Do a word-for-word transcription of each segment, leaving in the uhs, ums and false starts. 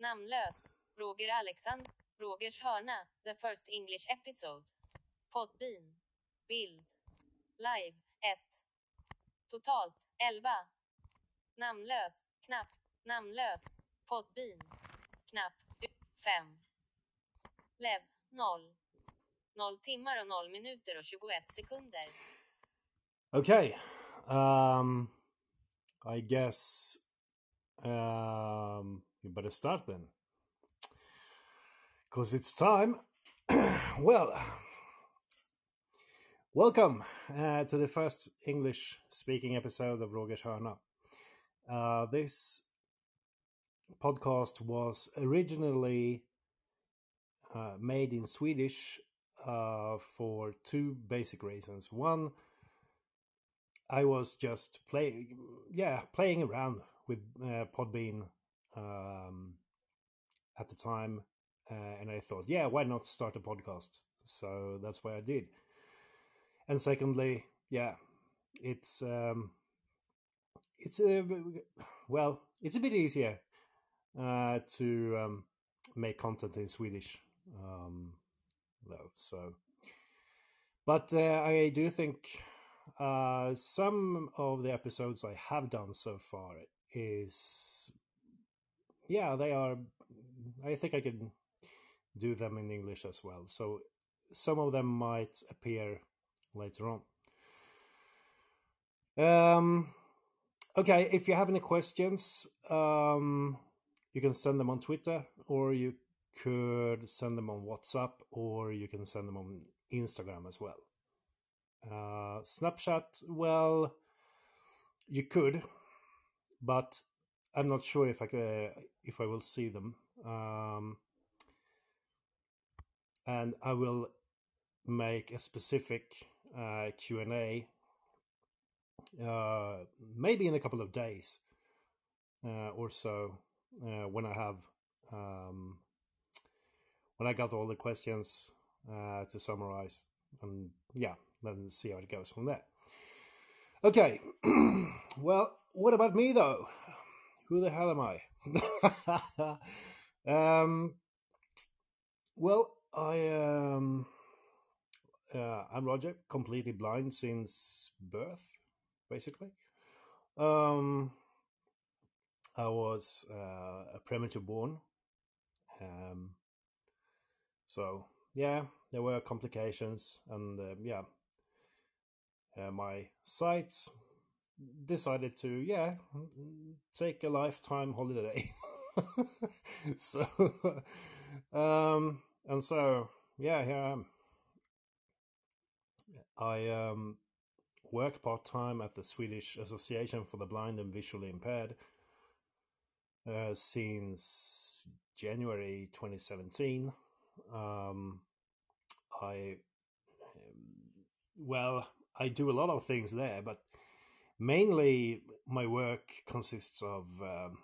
Namnlös. Roger Alexander. Rogers hörna. The first English episode. Podbean. Bild. Live. ett. Totalt. elva. Namnlös. Knapp. Namnlös. Podbean. Knapp. fem. Lev. noll. noll timmar och noll minuter och tjugoett sekunder. Okay. Um, I guess um, we better start then. Because it's time. Well, welcome uh, to the first English-speaking episode of Rogers hörna. Uh, this podcast was originally uh, made in Swedish uh, for two basic reasons. One, I was just playing, yeah, playing around with uh, Podbean um, at the time, uh, and I thought, yeah, why not start a podcast? So that's what I did. And secondly, yeah, it's um, it's a well, it's a bit easier uh, to um, make content in Swedish, um, though. So, but uh, I do think. Uh, some of the episodes I have done so far is, yeah, they are, I think I can do them in English as well. So some of them might appear later on. Um, okay, if you have any questions, um, you can send them on Twitter, or you could send them on WhatsApp, or you can send them on Instagram as well. Uh, Snapchat, well, you could, but I'm not sure if I uh, if I will see them. Um, and I will make a specific uh, Q and A uh, maybe in a couple of days uh, or so uh, when I have um, when I got all the questions uh, to summarize, and yeah, then see how it goes from there. Okay, well, what about me though? Who the hell am I? um, well, I um, uh, I'm Roger, completely blind since birth, basically. Um, I was uh, a premature born, um, so yeah, there were complications, and uh, yeah, uh, my sight decided to yeah take a lifetime holiday. so um and so yeah here I am. I um work part-time at the Swedish Association for the Blind and Visually Impaired uh, since January twenty seventeen. um I well I do a lot of things there, but mainly my work consists of um,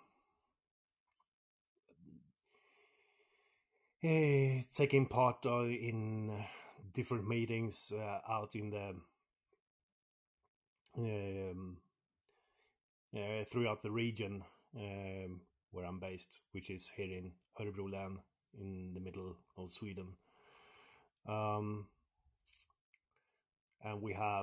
eh, taking part uh, in different meetings uh, out in the um, uh, throughout the region um, where I'm based, which is here in Örebro län in the middle of Sweden. Um, and we have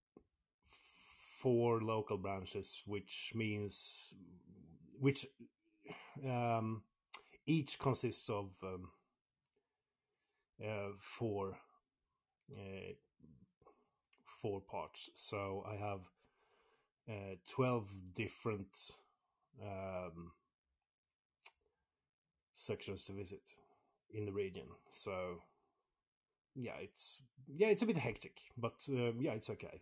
four local branches, which means which um, each consists of um, uh, four uh, four parts. So I have uh, twelve different um, sections to visit in the region. So yeah, it's yeah, it's a bit hectic, but uh, yeah, it's okay.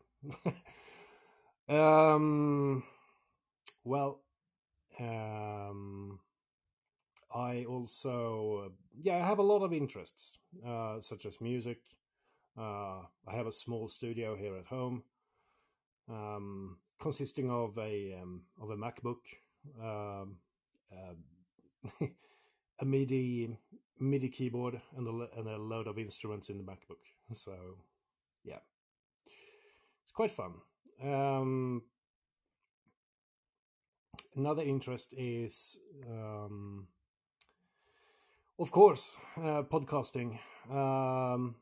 um, well, um, I also yeah, I have a lot of interests, uh, such as music. Uh, I have a small studio here at home, um, consisting of a um, of a MacBook, um, uh, a MIDI MIDI keyboard, and a, and a load of instruments in the MacBook. So, yeah, it's quite fun. Um, another interest is um, Of course, uh, podcasting. Um,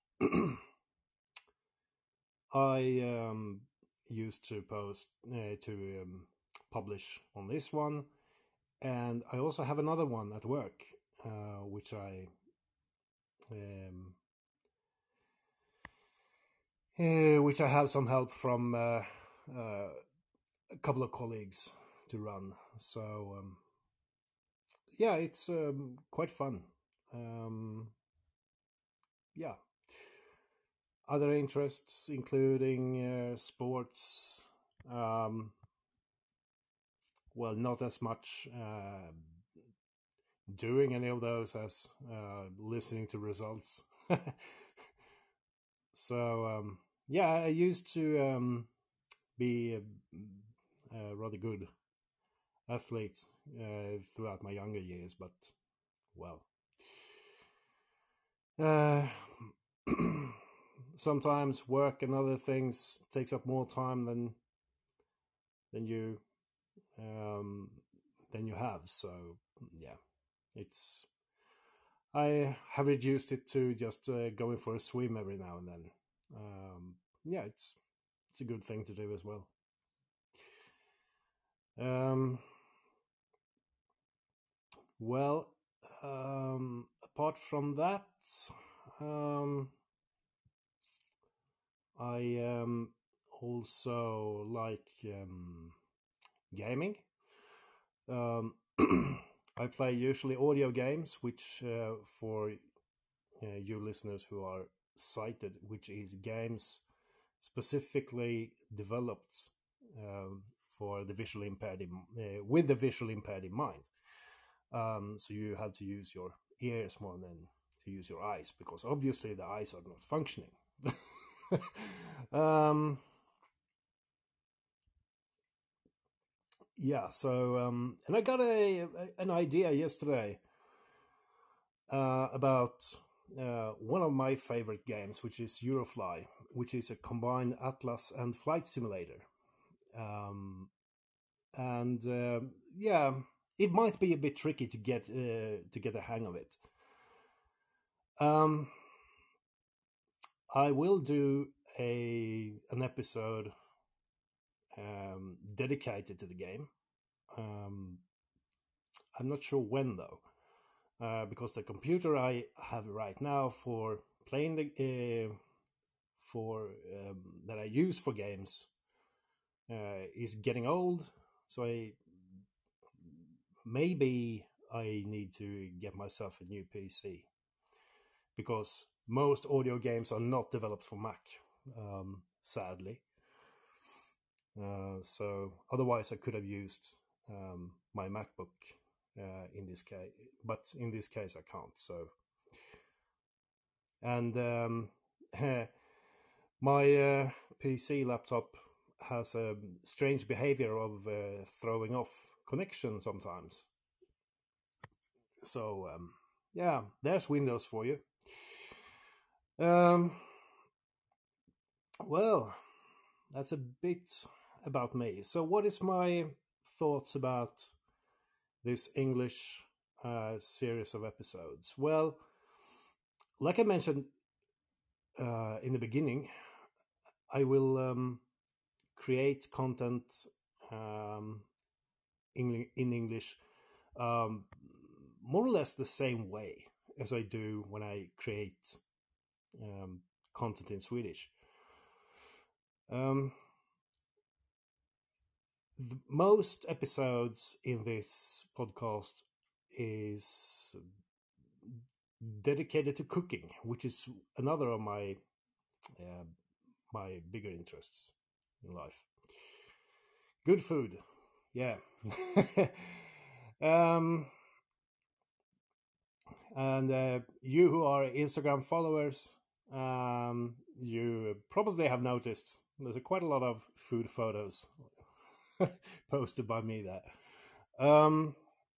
I um, used to post uh, to um, publish on this one, and I also have another one at work, uh, which I um, uh, which I have some help from uh, uh, a couple of colleagues to run. So um, yeah, it's um, quite fun. Um, yeah, other interests including uh, sports. Um, well, not as much uh, doing any of those as uh, listening to results. So um, yeah, I used to um, be a, a rather good athlete uh, throughout my younger years, but well, uh, sometimes work and other things takes up more time than than you um, than you have. So yeah, it's I have reduced it to just uh, going for a swim every now and then. Um, yeah, it's it's a good thing to do as well. Um, well, um, apart from that, um, I um, also like um, gaming. Um, I play usually audio games, which uh, for uh, you listeners who are sighted, which is games specifically developed um, for the visually impaired in, uh, with the visually impaired in mind. Um, so you have to use your ears more than to use your eyes, because obviously the eyes are not functioning. um, yeah. So um, and I got a, a an idea yesterday uh, about uh, one of my favorite games, which is Eurofly, which is a combined Atlas and flight simulator. Um, and uh, yeah, it might be a bit tricky to get uh, to get a hang of it. Um, I will do a an episode um, dedicated to the game. Um, I'm not sure when though, uh, because the computer I have right now for playing the uh, for um, that I use for games uh, is getting old. So I maybe I need to get myself a new P C, because most audio games are not developed for Mac, um, sadly. Uh, so otherwise, I could have used um, my MacBook uh, in this case, but in this case, I can't. So, and um, my uh, P C laptop has a strange behavior of uh, throwing off connection sometimes. So, um, yeah, there's Windows for you. Um, well, that's a bit about me. So, what is my thoughts about this English uh, series of episodes? Well, like I mentioned uh, in the beginning, I will um, create content um, in, in English um, more or less the same way as I do when I create um, content in Swedish. Um, the most episodes in this podcast is dedicated to cooking, which is another of my uh, my bigger interests in life. Good food, yeah. um, and uh, you who are Instagram followers, um, you probably have noticed there's a, quite a lot of food photos posted by me there. Um,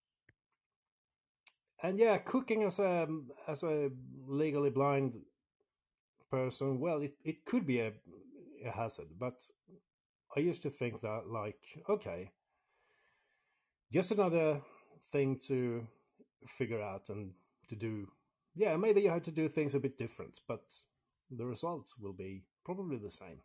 and yeah, cooking as a as a legally blind person, well, it, it could be a, a hazard, but I used to think that, like, okay, just another thing to figure out and to do, yeah, maybe you have to do things a bit different, but the result will be probably the same.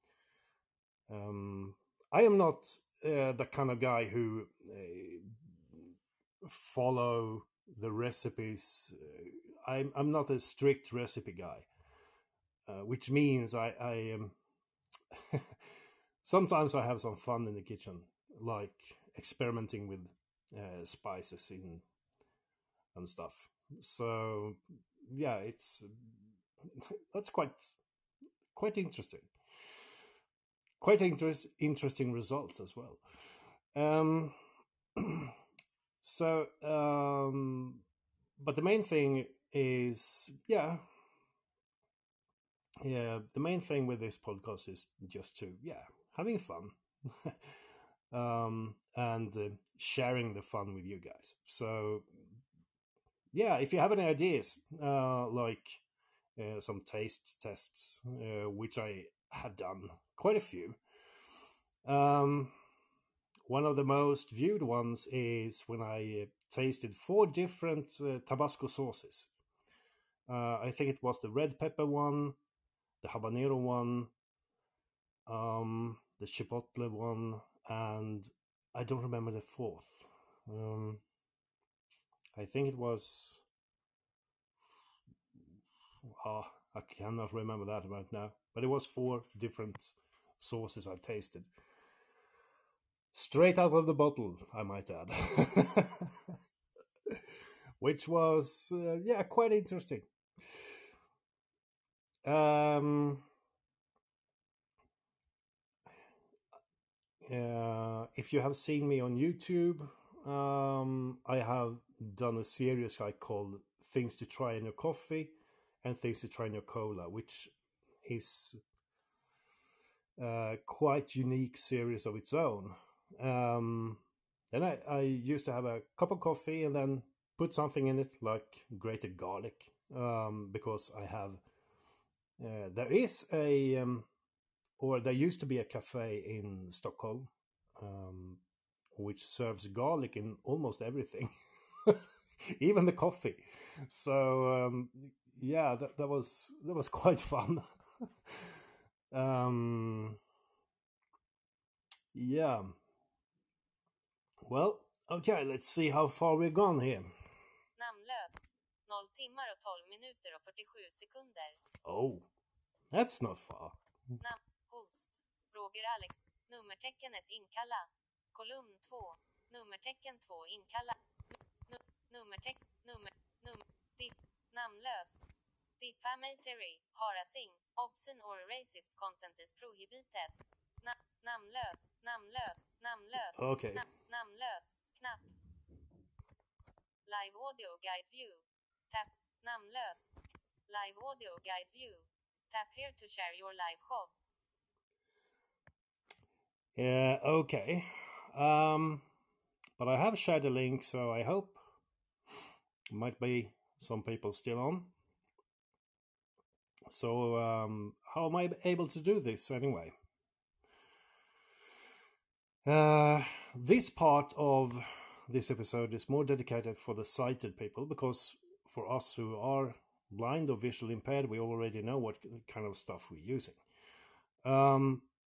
Um, I am not uh, the kind of guy who uh, follow the recipes. Uh, I'm I'm not a strict recipe guy, uh, which means I I um, sometimes I have some fun in the kitchen, like experimenting with uh, spices in and stuff. So yeah, it's that's quite quite interesting. Quite interest, interesting results as well. Um, so, um, but the main thing is, yeah, yeah. The main thing with this podcast is just to, yeah, having fun, um, and uh, sharing the fun with you guys. So, yeah, if you have any ideas, uh, like uh, some taste tests, uh, which I have done quite a few. Um, one of the most viewed ones is when I uh, tasted four different uh, Tabasco sauces. Uh, I think it was the red pepper one, the habanero one, um, the chipotle one, and I don't remember the fourth. Um, I think it was. Oh, I cannot remember that right now. But it was four different sauces I tasted. Straight out of the bottle, I might add. Which was, uh, yeah, quite interesting. Um, uh, if you have seen me on YouTube, um, I have done a series I called Things to Try in Your Coffee and Things to Try in Your Cola, which is uh, quite unique series of its own. Um, then I, I used to have a cup of coffee and then put something in it like grated garlic, um, because I have uh, there is a um, or there used to be a cafe in Stockholm, um, which serves garlic in almost everything, even the coffee. So um, yeah, that, that was that was quite fun. um, yeah. Well, okay, let's see how far we've gone here. Namnlös. noll timmar och tolv minuter och fyrtiosju sekunder. Oh, that's not far. Namn. Host. Roger Alex. Nummerteckenet inkalla. Kolumn två. Nummertecken två inkalla. Nu- nummerteck. Nummer. Nummer. Diff. Namnlös. Defamatory. Harassing. Obscene or racist content is prohibited. Na- namnlös. Namnlös. Namnlös. Okay. Na- namnlös. Knapp. Live audio guide view. Tap. Namnlös. Live audio guide view. Tap here to share your live show. Yeah, okay. Um, but I have shared a link, so I hope might be some people still on. So um, how am I able to do this anyway? Uh, this part of this episode is more dedicated for the sighted people, because for us who are blind or visually impaired, we already know what kind of stuff we're using. Um,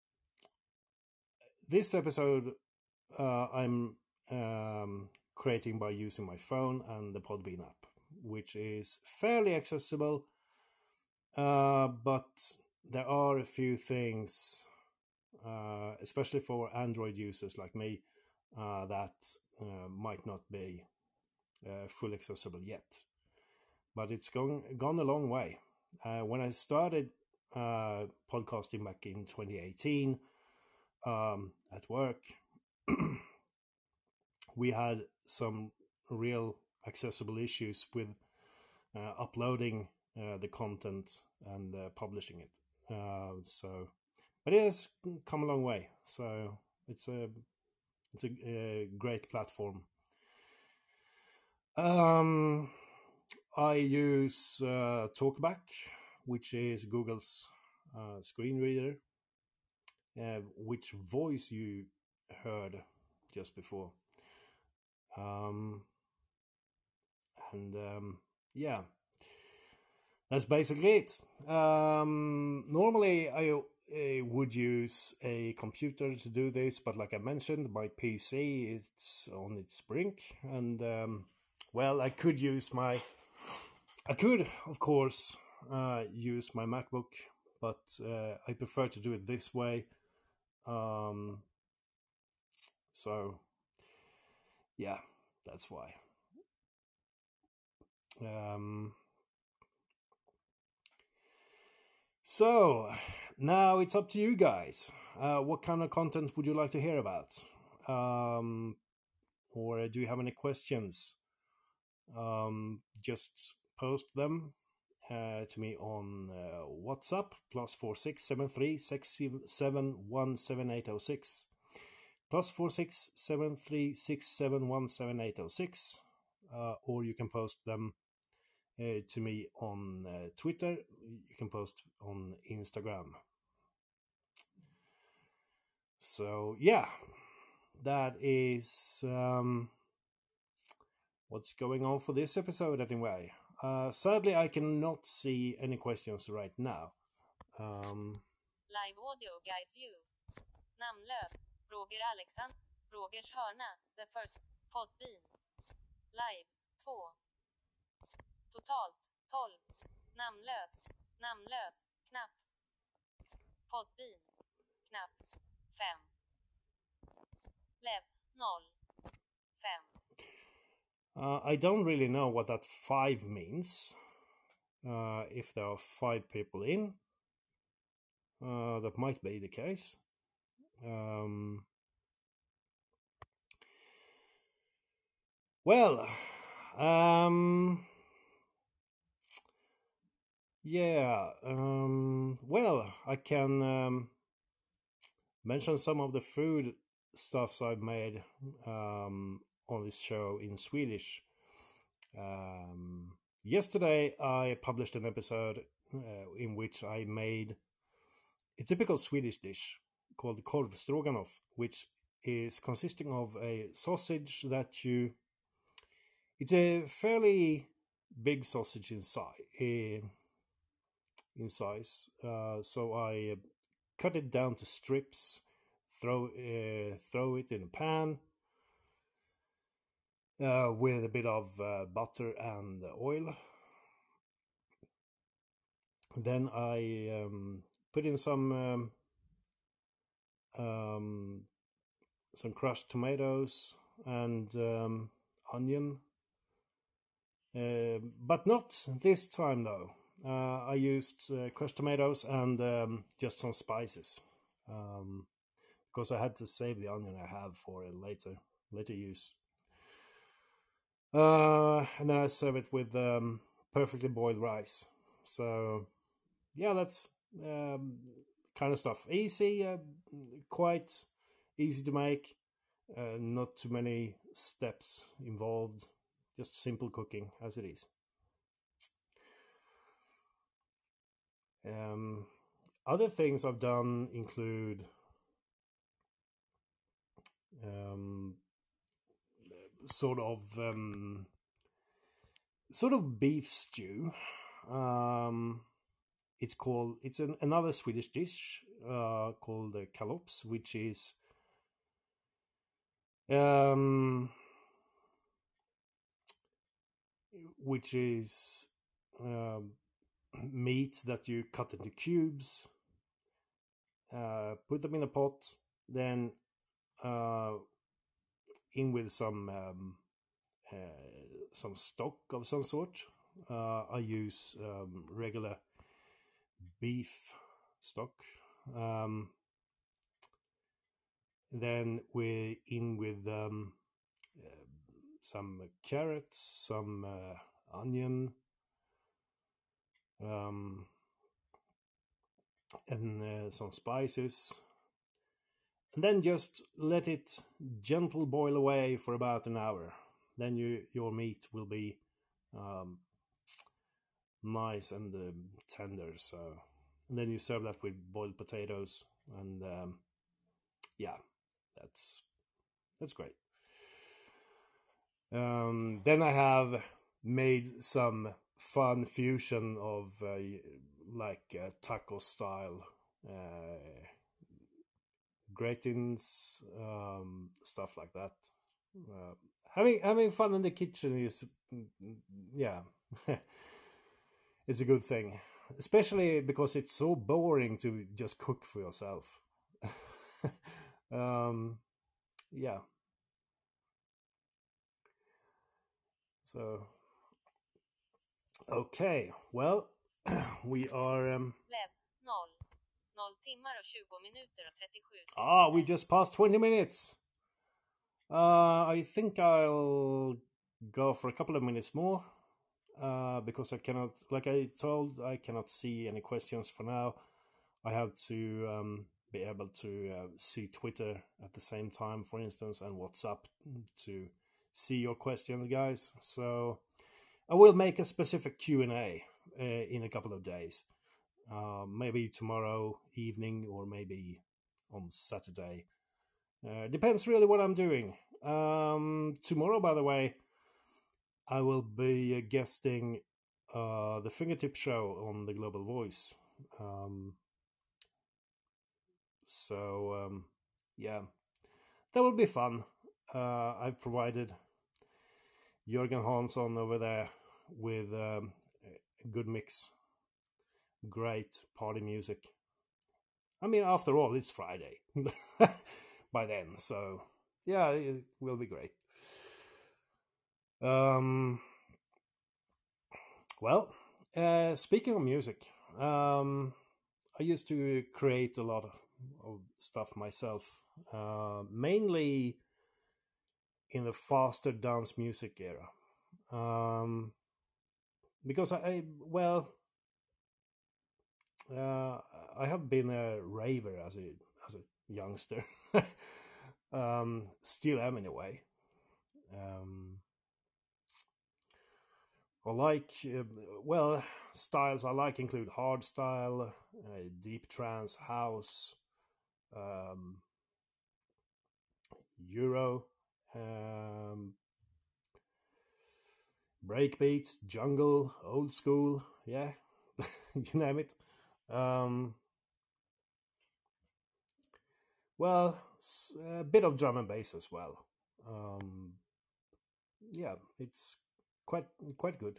this episode uh, I'm um, creating by using my phone and the Podbean app, which is fairly accessible, uh, but there are a few things, uh, especially for Android users like me, uh, that uh, might not be uh, fully accessible yet. But it's gone gone a long way. Uh, when I started uh, podcasting back in twenty eighteen um, at work, we had some real accessible issues with uh, uploading uh, the content and uh, publishing it. Uh, so, but it has come a long way. So it's a it's a, a great platform. Um, I use uh, TalkBack, which is Google's uh, screen reader, uh, which voice you heard just before. Um, and um, yeah, that's basically it. Um, normally, I uh, would use a computer to do this, but like I mentioned, my P C it's on its brink, and um, well, I could use my, I could of course uh, use my MacBook, but uh, I prefer to do it this way. Um, so, yeah, that's why. Um, so now it's up to you guys. Uh, what kind of content would you like to hear about? Um, or do you have any questions? Um, just post them uh, to me on uh, WhatsApp plus four six seven three six seven one seven eight zero six plus four six seven three six seven one seven eight zero six, uh, or you can post them uh, to me on uh, Twitter. You can post on Instagram. So yeah, that is um, what's going on for this episode anyway. Uh, sadly, I cannot see any questions right now. Um, Live audio guide view. Namnlös. Roger Alexander. Rogers hörna. The first. Podbean. Live. två. Totalt. tolv. Namnlös. Namnlös. Knapp. Podbean. Knapp. fem. Lev. noll. fem. uh, I don't really know what that five means. Uh, if there are five people in, uh, that might be the case. Um, well, um, yeah, um, well, I can um, mention some of the food stuffs I've made um, on this show in Swedish. Um, yesterday, I published an episode uh, in which I made a typical Swedish dish called korv stroganoff, which is consisting of a sausage that you. It's a fairly big sausage in size. In size, uh, so I uh, cut it down to strips, throw uh, throw it in a pan uh, with a bit of uh, butter and oil. Then I um, put in some um, um, some crushed tomatoes and um, onion, uh, but not this time though. Uh, I used uh, crushed tomatoes and um, just some spices, um, because I had to save the onion I have for a later later use. Uh, and then I serve it with um, perfectly boiled rice. So yeah, that's um, kind of stuff. Easy, uh, quite easy to make. Uh, not too many steps involved. Just simple cooking as it is. Um, other things I've done include um, sort of um, sort of beef stew. Um, it's called it's an, another Swedish dish uh, called uh, kalops, which is um, which is um, meat that you cut into cubes, uh, put them in a pot, then uh, in with some um, uh, some stock of some sort. Uh, I use um, regular beef stock. Um, then we're in with um, uh, some carrots, some uh, onion, um, and uh, some spices. And then just let it gentle boil away for about an hour. Then you, your meat will be um, nice and uh, tender. So, and then you serve that with boiled potatoes, and um, yeah, that's that's great. Um, then I have made some fun fusion of uh, like uh, taco style uh, gratins, um, stuff like that. Uh, having having fun in the kitchen is, yeah, it's a good thing, especially because it's so boring to just cook for yourself. um, yeah. So, okay, well, we are. Um, Lev, noll. noll timmar och tjugo minuter och trettiosju ah, we sekunder. just passed twenty minutes. Uh, I think I'll go for a couple of minutes more. Uh, because I cannot, like I told, I cannot see any questions for now. I have to um, be able to uh, see Twitter at the same time, for instance, and WhatsApp to see your questions, guys. So I will make a specific Q and A uh, in a couple of days. Uh, maybe tomorrow evening or maybe on Saturday. Uh, depends really what I'm doing. Um, tomorrow, by the way, I will be guesting uh, the Fingertip Show on the Global Voice. Um, so, um, yeah, that will be fun. Uh, I've provided Jörgen Hansson over there with um, a good mix. Great party music. I mean, after all, it's Friday by then. So, yeah, it will be great. Um, well, uh, speaking of music, um, I used to create a lot of, of stuff myself, uh, mainly in the faster dance music era. Um, because I, I well, uh, I have been a raver as a as a youngster. um, still am in a way. Um, I like, uh, well, styles I like include hard style, uh, deep trance, house, um, Euro, um, breakbeat, jungle, old school, yeah, you name it. Um, well, a bit of drum and bass as well. Um, yeah, it's quite quite good.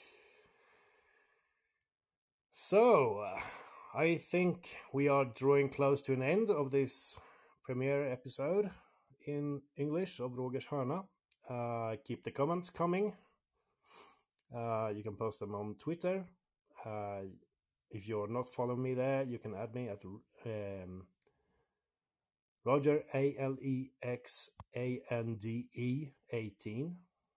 So, uh, I think we are drawing close to an end of this premiere episode in English of Rogers Hörna. Uh, keep the comments coming. Uh, you can post them on Twitter. Uh, if you're not following me there, you can add me at um, Roger A L E X A N D E eighteen.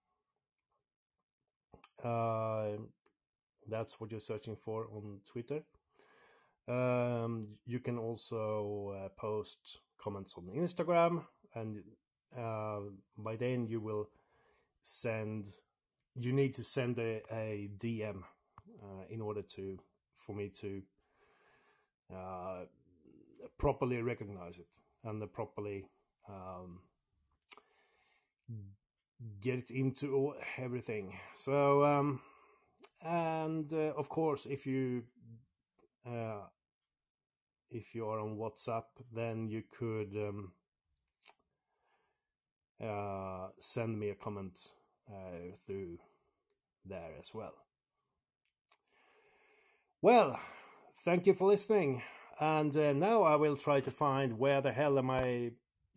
Uh, that's what you're searching for on Twitter. Um, you can also uh, post comments on Instagram, and uh, by then you will send. You need to send a, a D M uh, in order to for me to uh, properly recognize it and properly um, get it into everything. So, um, and uh, of course, if you uh, if you are on WhatsApp, then you could um, uh, send me a comment uh, through there as well. Well, thank you for listening. And uh, now I will try to find where the hell am I...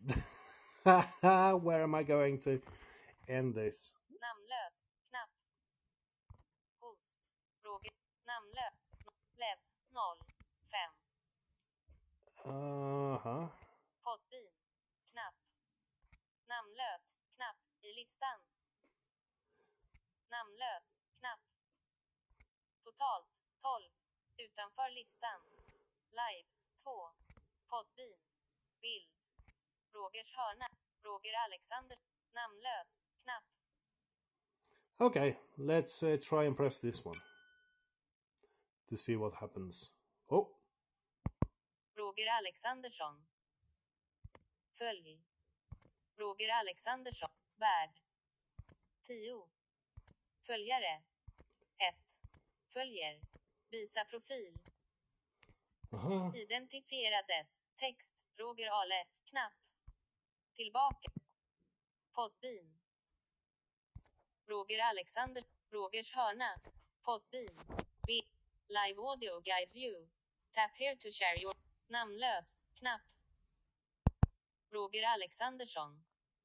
where am I going to end this? Namnlös. Knapp. Host. Roger. Namnlös. Lev. noll. fem. Uh-huh. Podbean. Knapp. Namnlös. Knapp. I listan. Namnlös. Knapp. Totalt. tolv. Utanför listan. Live. två. Podbean. Bild. Rogers hörna. Roger Alexander. Namnlös. Knapp. Okay, let's uh, try and press this one to see what happens. Oh. Roger Alexandersson. Följ. Roger Alexandersson. Värd. tio. Följare. ett. Följer. Visa profil. Aha. Identifierades. Text. Roger Ale. Knapp. Tillbaka. Podbean. Roger Alexander. Rogers hörna. Podbean. B. Live audio guide view. Tap here to share your. Namnlös. Knapp. Roger Alexandersson.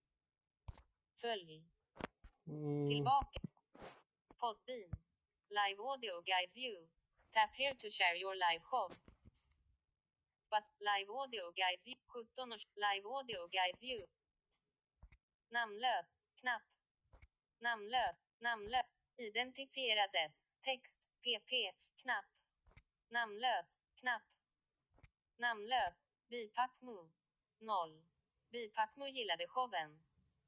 Följ. Mm. Tillbaka. Podbean. Live audio guide view. Tap here to share your live show. But live audio guide view. sjutton års live audio guide view. Namnlös. Knapp. Namnlös. Namnlös. Identifierades. Text. pp. Knapp. Namnlös. Knapp. Namnlös. Bipackmo. noll. Bipackmo gillade showen.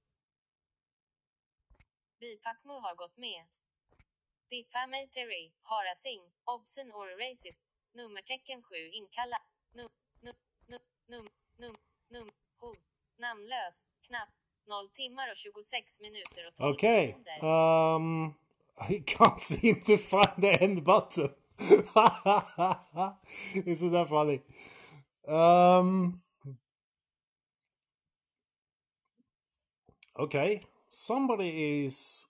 Bipackmo har gått med. Defamatory. Harassing. Obscene or racist. Nummertecken sju inkalla. Num. Num. Num. Num. Num. Num. Hot. Namnlös. Knapp. noll timmar och tjugosex minuter och tolv Okay. sekunder. Um, I can't seem to find the end button. Isn't that funny? Um, okay. Somebody is...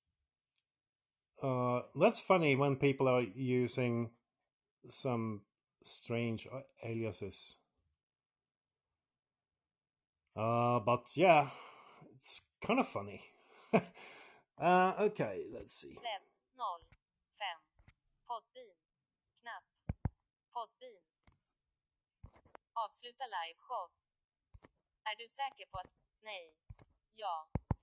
Uh, that's funny when people are using some strange aliases. Uh, but yeah, it's kind of funny. uh, okay, let's see. Lev. noll. fem. Podbean. Knapp. Podbean. Avsluta live show. Är du säker på att... Nej. Ja.